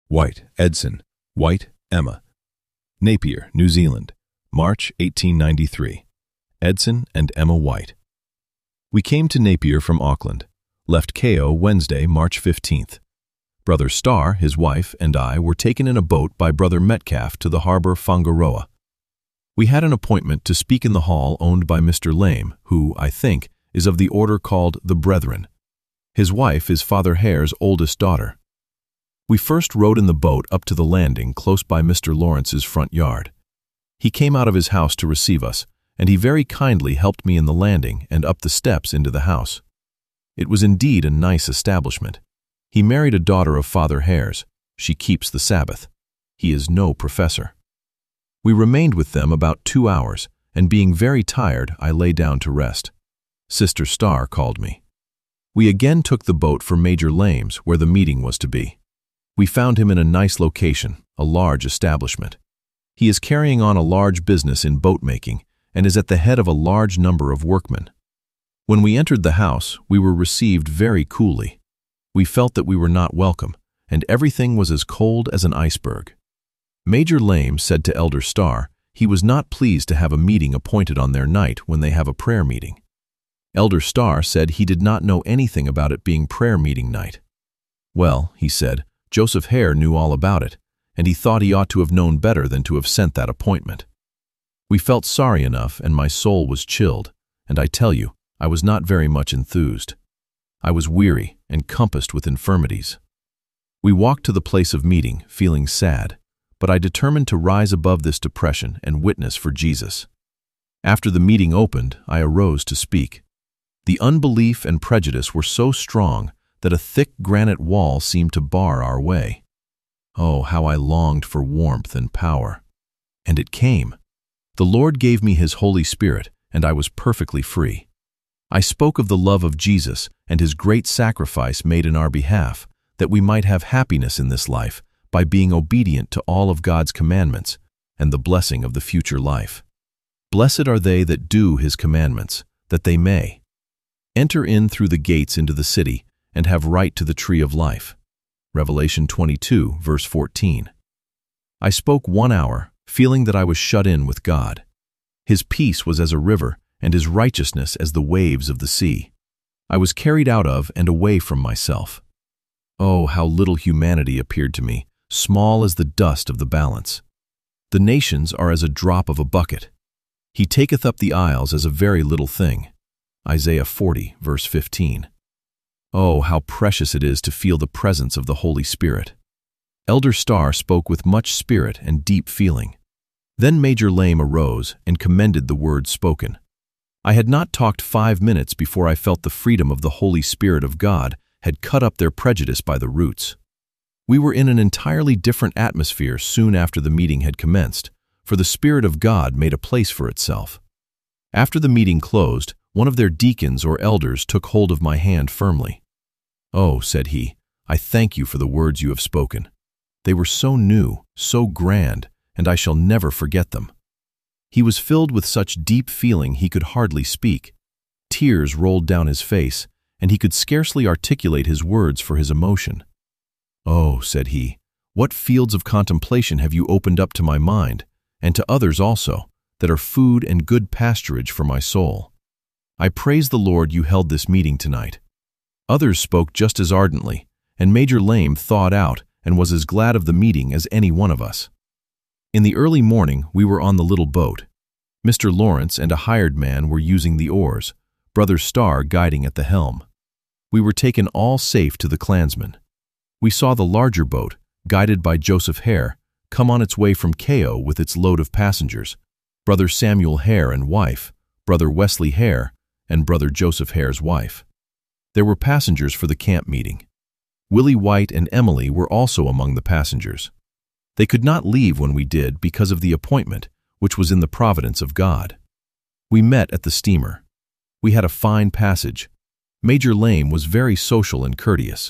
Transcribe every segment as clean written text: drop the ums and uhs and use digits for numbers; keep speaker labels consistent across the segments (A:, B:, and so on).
A: White, Edson. White, Emma. Napier, New Zealand, March 1893. Edson and Emma White. We came to Napier from Auckland, left KO Wednesday, March 15th. Brother Starr, his wife, and I were taken in a boat by Brother Metcalf to the harbor Whangaroa. We had an appointment to speak in the hall owned by Mr. Lame, who, I think, is of the order called the Brethren. His wife is Father Hare's oldest daughter. We first rowed in the boat up to the landing close by Mr. Lawrence's front yard. He came out of his house to receive us, and he very kindly helped me in the landing and up the steps into the house. It was indeed a nice establishment. He married a daughter of Father Hare's. She keeps the Sabbath. He is no professor. We remained with them about 2 hours, and being very tired, I lay down to rest. Sister Starr called me. We again took the boat for Major Lame's, where the meeting was to be. We found him in a nice location, a large establishment. He is carrying on a large business in boat-making and is at the head of a large number of workmen. When we entered the house, we were received very coolly. We felt that we were not welcome, and everything was as cold as an iceberg. Major Lame said to Elder Starr he was not pleased to have a meeting appointed on their night when they have a prayer meeting. Elder Starr said he did not know anything about it being prayer meeting night. Well, he said, Joseph Hare knew all about it, and he thought he ought to have known better than to have sent that appointment. We felt sorry enough, and my soul was chilled, and I tell you, I was not very much enthused. I was weary and compassed with infirmities. We walked to the place of meeting, feeling sad, but I determined to rise above this depression and witness for Jesus. After the meeting opened, I arose to speak. The unbelief and prejudice were so strong that a thick granite wall seemed to bar our way. Oh, how I longed for warmth and power. And it came. The Lord gave me His Holy Spirit, and I was perfectly free. I spoke of the love of Jesus and His great sacrifice made in our behalf, that we might have happiness in this life by being obedient to all of God's commandments and the blessing of the future life. Blessed are they that do His commandments, that they may enter in through the gates into the city and have right to the tree of life. Revelation 22, verse 14. I spoke 1 hour, feeling that I was shut in with God. His peace was as a river, and His righteousness as the waves of the sea. I was carried out of and away from myself. Oh, how little humanity appeared to me, small as the dust of the balance. The nations are as a drop of a bucket. He taketh up the isles as a very little thing. Isaiah 40, verse 15. Oh, how precious it is to feel the presence of the Holy Spirit. Elder Starr spoke with much spirit and deep feeling. Then Major Lame arose and commended the words spoken. I had not talked 5 minutes before I felt the freedom of the Holy Spirit of God had cut up their prejudice by the roots. We were in an entirely different atmosphere soon after the meeting had commenced, for the Spirit of God made a place for itself. After the meeting closed, one of their deacons or elders took hold of my hand firmly. Oh, said he, I thank you for the words you have spoken. They were so new, so grand, and I shall never forget them. He was filled with such deep feeling he could hardly speak. Tears rolled down his face, and he could scarcely articulate his words for his emotion. Oh, said he, what fields of contemplation have you opened up to my mind, and to others also, that are food and good pasturage for my soul. I praise the Lord you held this meeting tonight. Others spoke just as ardently, and Major Lame thawed out and was as glad of the meeting as any one of us. In the early morning, we were on the little boat. Mr. Lawrence and a hired man were using the oars, Brother Starr guiding at the helm. We were taken all safe to the clansmen. We saw the larger boat, guided by Joseph Hare, come on its way from KO with its load of passengers, Brother Samuel Hare and wife, Brother Wesley Hare, and Brother Joseph Hare's wife. There were passengers for the camp meeting. Willie White and Emily were also among the passengers. They could not leave when we did because of the appointment, which was in the providence of God. We met at the steamer. We had a fine passage. Major Lame was very social and courteous.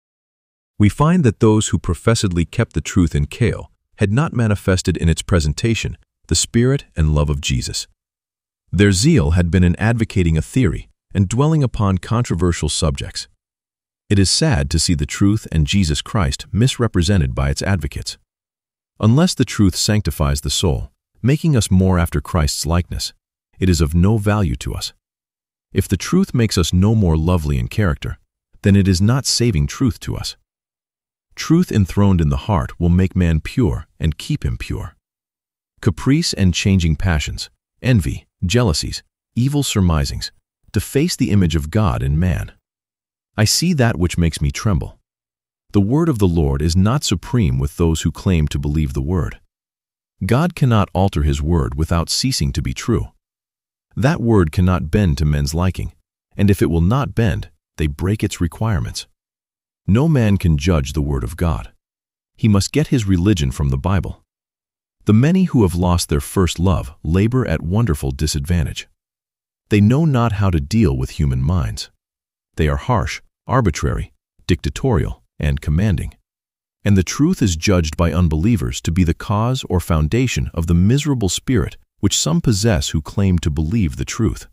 A: We find that those who professedly kept the truth in KO had not manifested in its presentation the spirit and love of Jesus. Their zeal had been in advocating a theory and dwelling upon controversial subjects. It is sad to see the truth and Jesus Christ misrepresented by its advocates. Unless the truth sanctifies the soul, making us more after Christ's likeness, it is of no value to us. If the truth makes us no more lovely in character, then it is not saving truth to us. Truth enthroned in the heart will make man pure and keep him pure. Caprice and changing passions, envy, jealousies, evil surmisings, deface the image of God in man. I see that which makes me tremble. The word of the Lord is not supreme with those who claim to believe the word. God cannot alter his word without ceasing to be true. That word cannot bend to men's liking, and if it will not bend, they break its requirements. No man can judge the word of God. He must get his religion from the Bible. The many who have lost their first love labor at wonderful disadvantage. They know not how to deal with human minds. They are harsh, arbitrary, dictatorial, and commanding. And the truth is judged by unbelievers to be the cause or foundation of the miserable spirit which some possess who claim to believe the truth.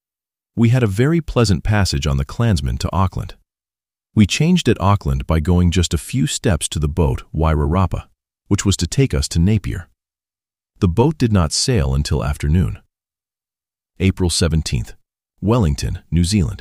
A: We had a very pleasant passage on the Klansman to Auckland. We changed at Auckland by going just a few steps to the boat Wairarapa, which was to take us to Napier. The boat did not sail until afternoon. April 17th, Wellington, New Zealand.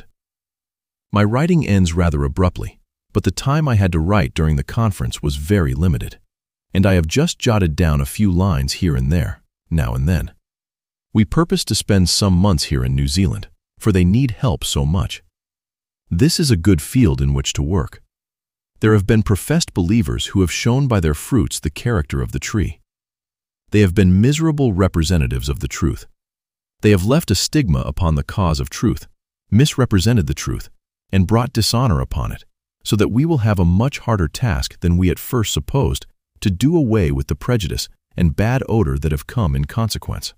A: My writing ends rather abruptly, but the time I had to write during the conference was very limited, and I have just jotted down a few lines here and there, now and then. We purpose to spend some months here in New Zealand, for they need help so much. This is a good field in which to work. There have been professed believers who have shown by their fruits the character of the tree. They have been miserable representatives of the truth. They have left a stigma upon the cause of truth, misrepresented the truth, and brought dishonor upon it, so that we will have a much harder task than we at first supposed to do away with the prejudice and bad odor that have come in consequence.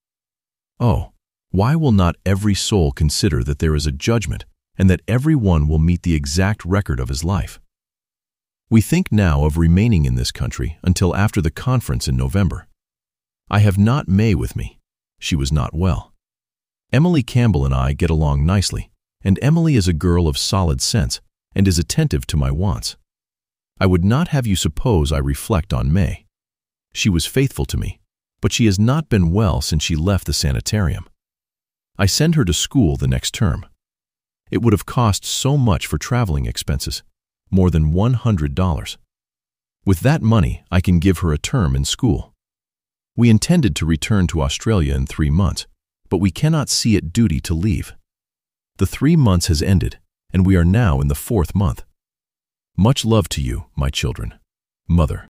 A: Oh, why will not every soul consider that there is a judgment and that every one will meet the exact record of his life? We think now of remaining in this country until after the conference in November. I have not May with me. She was not well. Emily Campbell and I get along nicely, and Emily is a girl of solid sense and is attentive to my wants. I would not have you suppose I reflect on May. She was faithful to me, but she has not been well since she left the sanitarium. I send her to school the next term. It would have cost so much for traveling expenses, more than $100. With that money, I can give her a term in school. We intended to return to Australia in 3 months, but we cannot see it duty to leave. The 3 months has ended, and we are now in the 4th month. Much love to you, my children. Mother.